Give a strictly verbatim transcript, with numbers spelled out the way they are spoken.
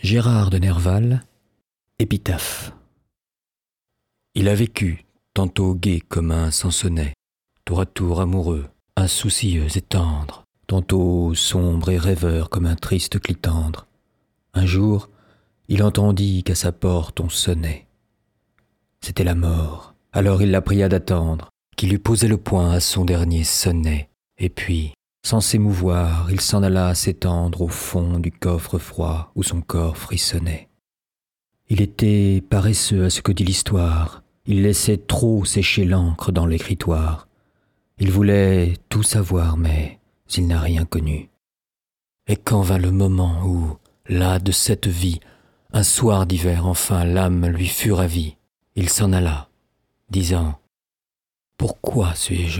Gérard de Nerval, épitaphe. Il a vécu, tantôt gai comme un Sansonnet, tour à tour amoureux, insoucieux et tendre, tantôt sombre et rêveur comme un triste clitandre. Un jour, il entendit qu'à sa porte on sonnait. C'était la mort, alors il la pria d'attendre, qu'il lui posait le poing à son dernier sonnet, et puis, sans s'émouvoir, il s'en alla s'étendre au fond du coffre froid où son corps frissonnait. Il était paresseux à ce que dit l'histoire, il laissait trop sécher l'encre dans l'écritoire. Il voulait tout savoir, mais il n'a rien connu. Et quand vint le moment où, là de cette vie, un soir d'hiver enfin l'âme lui fut ravie, il s'en alla, disant « Pourquoi suis-je venu ?»